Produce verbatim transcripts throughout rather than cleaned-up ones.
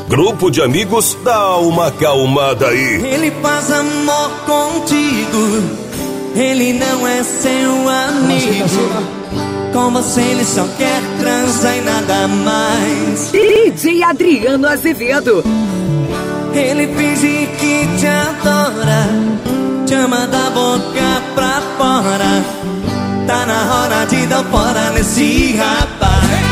Grupo de amigos, dá uma acalmada aí. Ele faz amor contigo, ele não é seu amigo. Com você ele só quer transar e nada mais. D J Adriano Azevedo. Ele finge que te adora, te ama da boca pra fora. Tá na hora de dar fora nesse rapaz.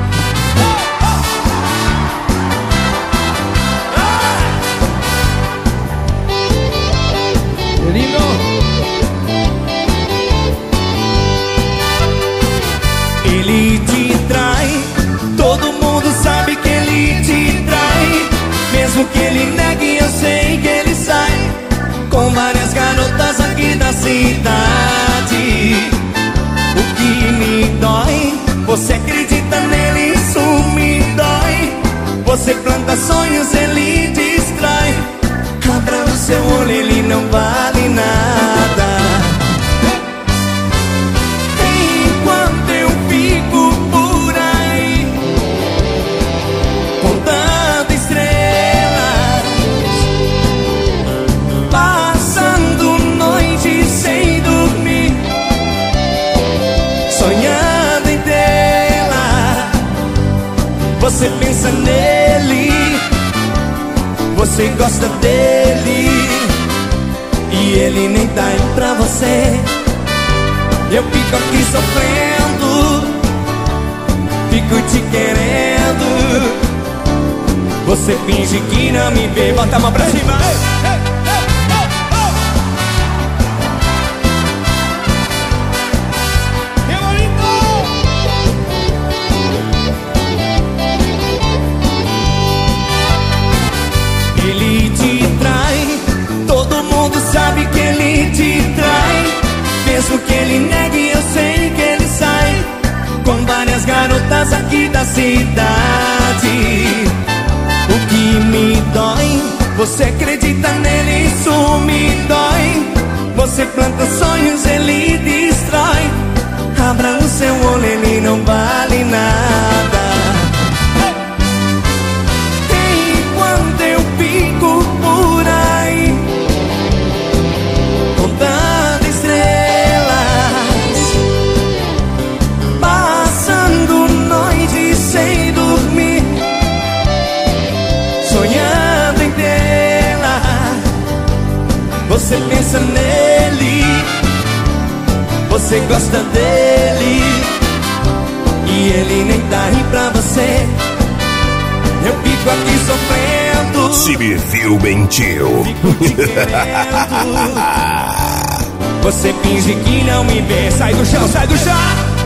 Ele te trai, todo mundo sabe que ele te trai. Mesmo que ele negue, eu sei que ele sai com várias garotas aqui da cidade. O que me dói, você acredita nele, isso me dói. Você planta sonhos, ele destrói. Abra o seu olho, ele não vale nada. Enquanto eu fico por aí contando estrelas, passando noites sem dormir, sonhando em tê-la. Você pensa nele, você gosta dele, e ele nem tá aí pra você. Eu fico aqui sofrendo, fico te querendo. Você finge que não me vê, bota a mão pra cima. Ei, ei. Ele te trai, todo mundo sabe que ele te trai. Mesmo que ele negue, eu sei que ele sai com várias garotas aqui da cidade. O que me dói, você acredita nele, isso me dói. Você planta sonhos, ele destrói. Abra o seu olho, ele não vale nada. Enquanto eu fico por aí contando estrelas, passando noites sem dormir, sonhando em tê-la. Você pensa nele, você gosta dele, e ele nem tá aí pra você. Eu fico aqui sofrendo. Se me viu, mentiu. Fico te querendo. Você finge que não me vê. Sai do chão, sai do chão.